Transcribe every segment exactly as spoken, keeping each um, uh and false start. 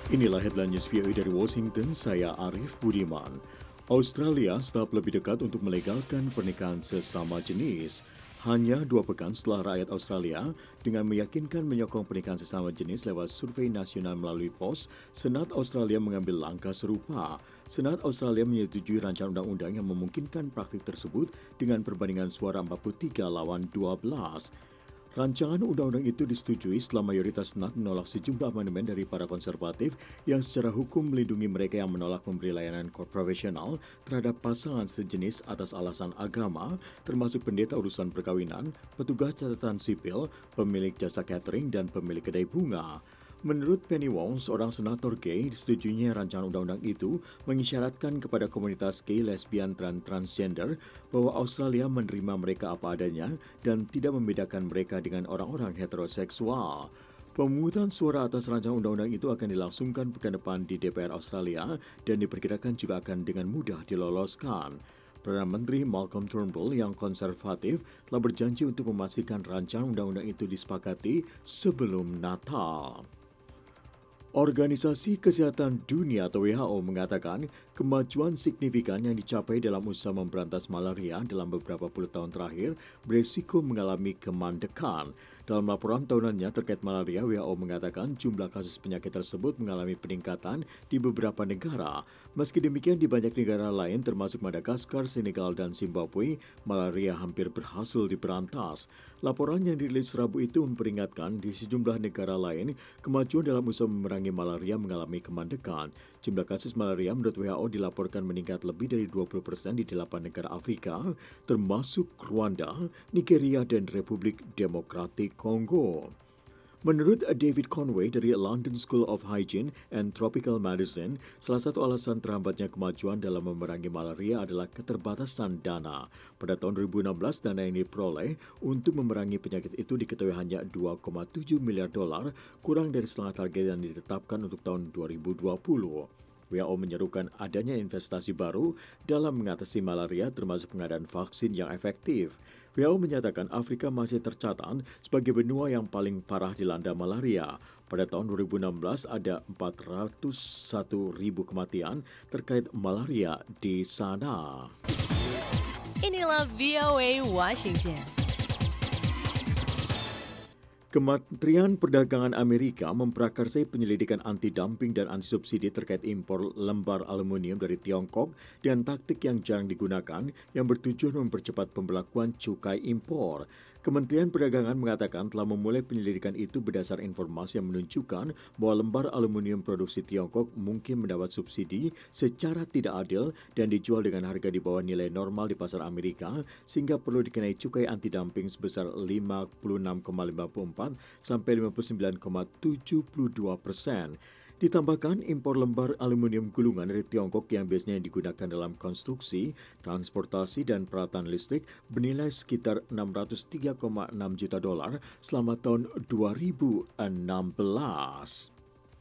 Inilah headline news V O A dari Washington, saya Arif Budiman. Australia staf lebih dekat untuk melegalkan pernikahan sesama jenis. Hanya dua pekan setelah rakyat Australia dengan meyakinkan menyokong pernikahan sesama jenis lewat survei nasional melalui P O S, Senat Australia mengambil langkah serupa. Senat Australia menyetujui rancangan undang-undang yang memungkinkan praktik tersebut dengan perbandingan suara empat puluh tiga lawan dua belas. Rancangan undang-undang itu disetujui setelah mayoritas Senat menolak sejumlah amandemen dari para konservatif yang secara hukum melindungi mereka yang menolak memberi layanan profesional terhadap pasangan sejenis atas alasan agama, termasuk pendeta urusan perkawinan, petugas catatan sipil, pemilik jasa catering, dan pemilik kedai bunga. Menurut Penny Wong, seorang senator gay, disetujuinya rancangan undang-undang itu mengisyaratkan kepada komunitas gay, lesbian, dan transgender bahwa Australia menerima mereka apa adanya dan tidak membedakan mereka dengan orang-orang heteroseksual. Pemungutan suara atas rancangan undang-undang itu akan dilangsungkan pekan depan di D P R Australia dan diperkirakan juga akan dengan mudah diloloskan. Perdana Menteri Malcolm Turnbull yang konservatif telah berjanji untuk memastikan rancangan undang-undang itu disepakati sebelum Natal. Organisasi Kesehatan Dunia atau W H O mengatakan kemajuan signifikan yang dicapai dalam usaha memberantas malaria dalam beberapa puluh tahun terakhir berisiko mengalami kemandekan. Dalam laporan tahunannya terkait malaria, W H O mengatakan jumlah kasus penyakit tersebut mengalami peningkatan di beberapa negara. Meski demikian, di banyak negara lain termasuk Madagaskar, Senegal, dan Zimbabwe, malaria hampir berhasil diberantas. Laporan yang dirilis Rabu itu memperingatkan di sejumlah negara lain kemajuan dalam usaha memerangi malaria mengalami kemandekan. Jumlah kasus malaria menurut W H O dilaporkan meningkat lebih dari dua puluh persen di delapan negara Afrika, termasuk Rwanda, Nigeria, dan Republik Demokratik Kongo. Menurut David Conway dari London School of Hygiene and Tropical Medicine, salah satu alasan terhambatnya kemajuan dalam memerangi malaria adalah keterbatasan dana. Pada tahun dua ribu enam belas, dana yang diperoleh untuk memerangi penyakit itu diketahui hanya dua koma tujuh miliar dolar, kurang dari setengah target yang ditetapkan untuk tahun dua ribu dua puluh. W H O menyerukan adanya investasi baru dalam mengatasi malaria termasuk pengadaan vaksin yang efektif. W H O menyatakan Afrika masih tercatat sebagai benua yang paling parah dilanda malaria. Pada tahun dua ribu enam belas ada empat ratus satu ribu kematian terkait malaria di sana. Inilah V O A Washington. Kementerian Perdagangan Amerika memprakarsai penyelidikan anti-dumping dan anti-subsidi terkait impor lembar aluminium dari Tiongkok dan taktik yang jarang digunakan yang bertujuan mempercepat pemberlakuan cukai impor. Kementerian Perdagangan mengatakan telah memulai penyelidikan itu berdasar informasi yang menunjukkan bahwa lembar aluminium produksi Tiongkok mungkin mendapat subsidi secara tidak adil dan dijual dengan harga di bawah nilai normal di pasar Amerika sehingga perlu dikenai cukai anti-dumping sebesar lima puluh enam koma lima puluh empat sampai lima puluh sembilan koma tujuh dua persen. Ditambahkan, impor lembar aluminium gulungan dari Tiongkok yang biasanya digunakan dalam konstruksi, transportasi, dan peralatan listrik bernilai sekitar enam ratus tiga koma enam juta dolar selama tahun dua ribu enam belas.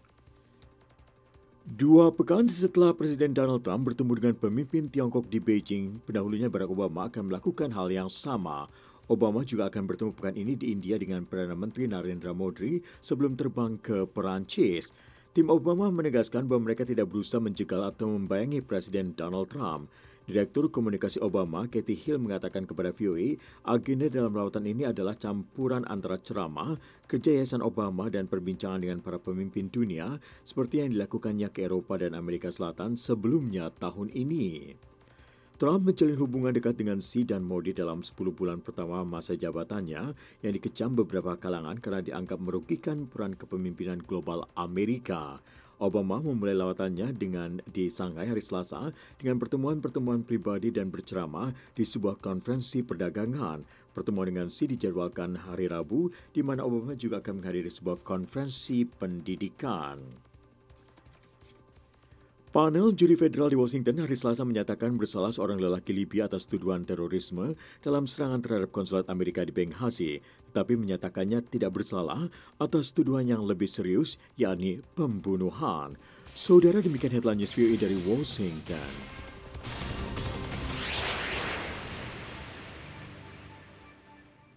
Dua pekan setelah Presiden Donald Trump bertemu dengan pemimpin Tiongkok di Beijing, pendahulunya Barack Obama akan melakukan hal yang sama. Obama juga akan bertemu pekan ini di India dengan Perdana Menteri Narendra Modi sebelum terbang ke Perancis. Tim Obama menegaskan bahwa mereka tidak berusaha menjegal atau membayangi Presiden Donald Trump. Direktur Komunikasi Obama, Kathy Hill, mengatakan kepada V O A, agenda dalam lawatan ini adalah campuran antara ceramah, kerja Yayasan Obama, dan perbincangan dengan para pemimpin dunia, seperti yang dilakukannya ke Eropa dan Amerika Selatan sebelumnya tahun ini. Trump menjalin hubungan dekat dengan Xi dan Modi dalam sepuluh bulan pertama masa jabatannya yang dikecam beberapa kalangan karena dianggap merugikan peran kepemimpinan global Amerika. Obama memulai lawatannya dengan di Shanghai hari Selasa dengan pertemuan-pertemuan pribadi dan berceramah di sebuah konferensi perdagangan. Pertemuan dengan Xi dijadwalkan hari Rabu, di mana Obama juga akan menghadiri sebuah konferensi pendidikan. Panel juri federal di Washington hari Selasa menyatakan bersalah seorang lelaki Libya atas tuduhan terorisme dalam serangan terhadap konsulat Amerika di Benghazi, tetapi menyatakannya tidak bersalah atas tuduhan yang lebih serius, yakni pembunuhan. Saudara, demikian headline news V O A dari Washington.